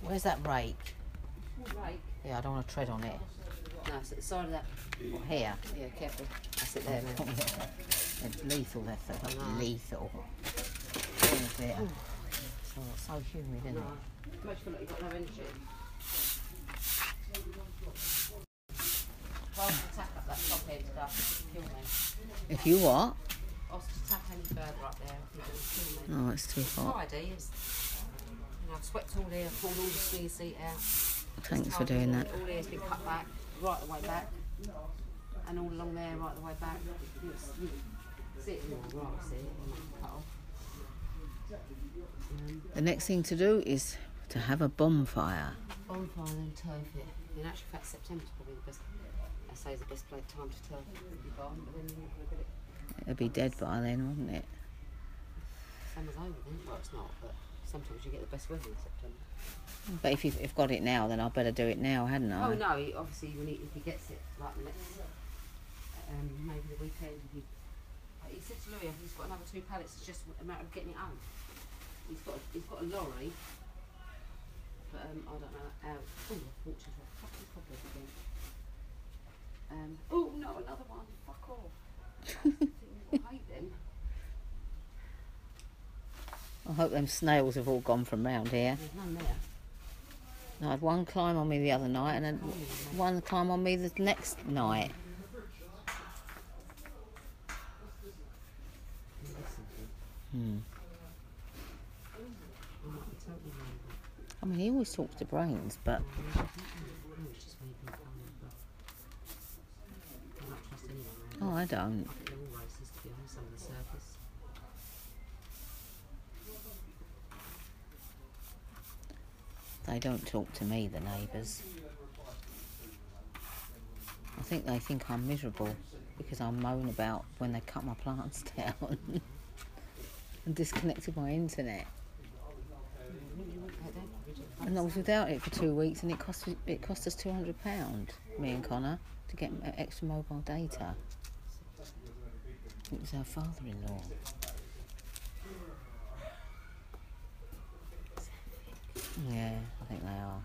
Where's that rake? Rake? Yeah, I don't want to tread on it. No, it's at the side of that. What, here? Yeah, careful. That's it there. Oh, yeah. It's lethal, that stuff. Lethal. Where's it? So humid, isn't it? Most feel like you've got no energy. If I was to tap up that top end stuff, it would kill me. If you what? I was to tap any further up there, I think it would kill me. Oh, it's too hot. Friday is. You know, I've swept all there, pulled all the smear seat out. Thanks for doing that. All there's been cut back, right the way back. And all along there, right the way back. You see it in your right, see it, cut off. The next thing to do is to have a bonfire. Bonfire and turf it. In actual fact, September's probably the best. I say is the best time to turf it. But then you're not going to get it. It'd be dead by then, wouldn't it? Summer's over then. Well, it's not, but sometimes you get the best weather in September. But if you've got it now, then I better do it now, hadn't I? Oh no, obviously if he gets it like the next, maybe the weekend. He said to Louis, he's got another 2 pallets. It's just a matter of getting it home. He's got a lorry, but I don't know how. Oh, the fortunes are fucking cobblers again. Oh no, another one. Fuck off. I hate them. I hope them snails have all gone from round here. There's none there. I had one climb on me the other night and then one climb on me the next night. I mean, he always talks to Brains, but oh, I don't. They don't talk to me, the neighbours. I think they think I'm miserable because I moan about when they cut my plants down and disconnected my internet. And I was without it for 2 weeks, and it cost us £200, me and Connor, to get extra mobile data. It was our father-in-law. Yeah, I think they are.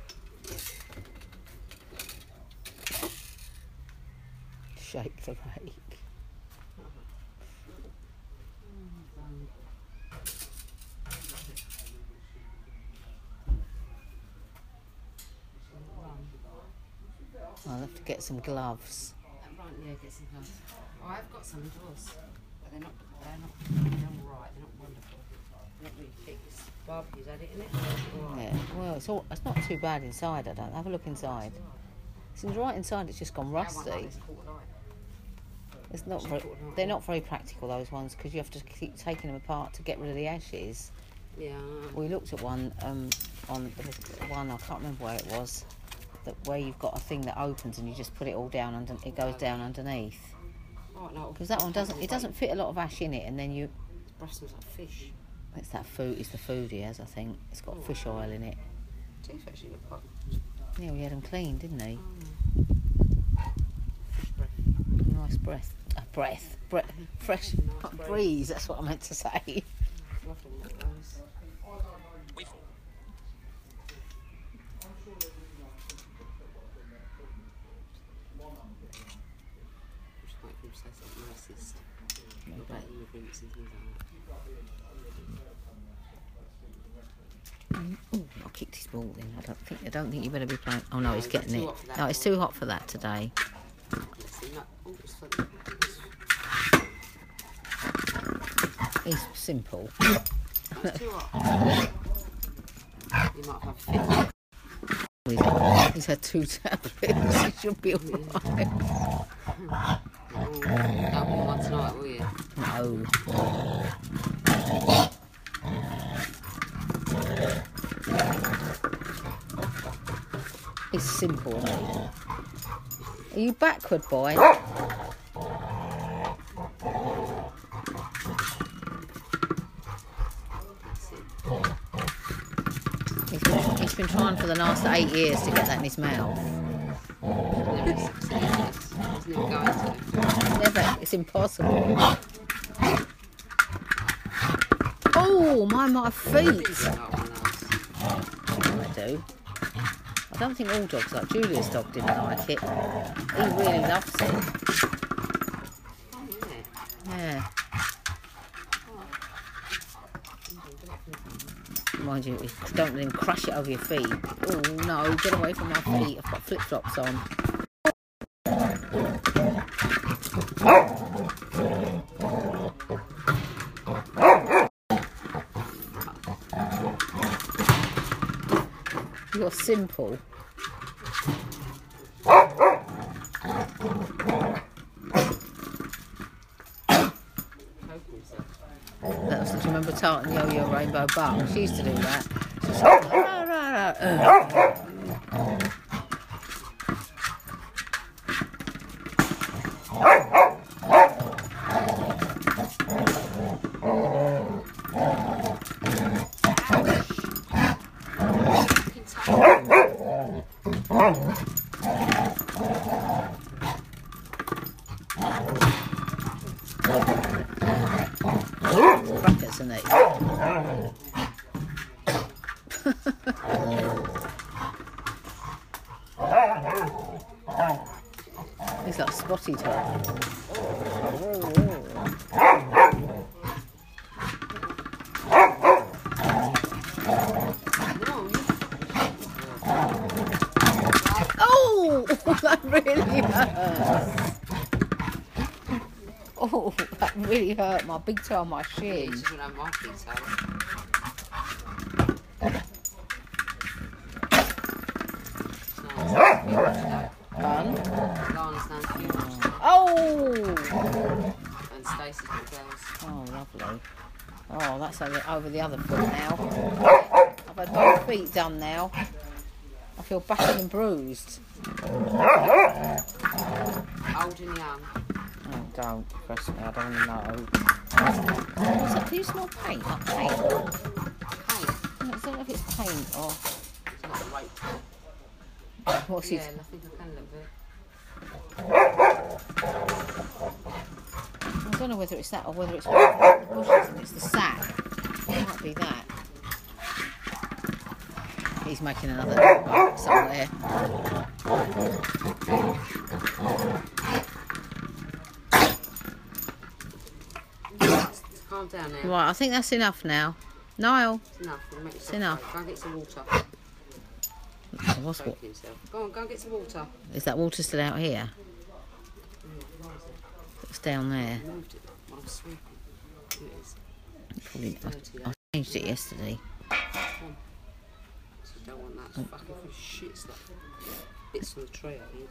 Shake the rake. I'll have to get some gloves. Right, yeah, get some gloves. Oh, I've got some indoors, but they're all right. They're not wonderful. They're not really thick. It's barbecue's had it in it. Yeah. Well, it's not too bad inside. I don't have a look inside. It's right inside. It's just gone rusty. It's not. They're not very practical, those ones, because you have to keep taking them apart to get rid of the ashes. Yeah. We looked at one on one. I can't remember where it was. Where you've got a thing that opens and you just put it all down under. It goes down underneath. Because that one doesn't fit a lot of ash in it, and then you. Breast smells like fish. It's that food. It's the food he has, I think. It's got fish oil in it. Teeth actually look quite. Yeah, we had them cleaned, didn't he? Fish breath. Nice breath. Fresh breeze. That's what I meant to say. Lovely, look those. About immigrants and things like that. I kicked his ball in. I don't think you better be playing. Oh no, he's getting it. No, it's too hot for that today. He's simple. It's too hot. You might have fit. He's had 2 tablets. He should be alright. Don't want one tonight, will you? No. He's simple, isn't he? Are you backward, boy? He's been trying for the last 8 years to get that in his mouth. Never. It's impossible. Oh, my feet. do. I don't think all dogs like Julia's dog didn't like it. He really loves it. Oh, yeah. Yeah. Mind you, don't let him crush it over your feet. Oh no, get away from my feet. I've got flip-flops on. You're simple. That was, do you remember Tartan Yo-Yo Rainbow Buck? She used to do that. She's like, rah, rah, rah, crackers, isn't it? He's like Spotty Top. Oh, that really hurt. Oh, that really hurt my big toe on my shin. She's gonna have my big toe. Fun. Lana's down to you. Oh! And Stacey's little girls. Oh, lovely. Oh, that's over the other foot now. I've had both feet done now. I feel battered and bruised. Old and young. Oh, don't press me. I don't want to know. What's that? Do you smell paint? Not paint. Paint. I don't know if it's paint or... It's not a rape. What's Yeah, it? I think I can a little bit. I don't know whether it's that or whether it's the bushes and it's the sack. It might be that. He's making another mark somewhere. Calm down now. Right, I think that's enough now. Niall, It's enough. It'll make yourself enough. safe. Go and get some water. what's what? Soak yourself. Go on, go and get some water. Is that water still out here? Where is it? It's down there. I moved it while I was sweeping. Here it is. Probably, Dirty, I changed it yesterday. Come on. So you don't want that fucking full of shit stuff. Bits from the tree out here.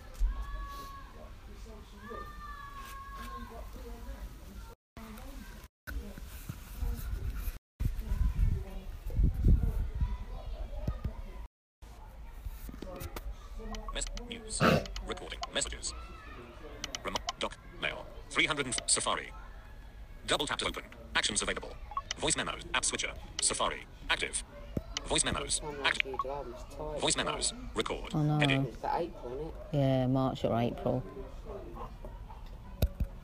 News. Recording. Messages. Doc. Mail. 300 Safari. Double tap to open. Actions available. Voice memos. App switcher. Safari. Active. Voice memos. Active. I'm tired. Voice memos. Record. Oh no. Heading. It's about April, isn't it? Yeah, March or April.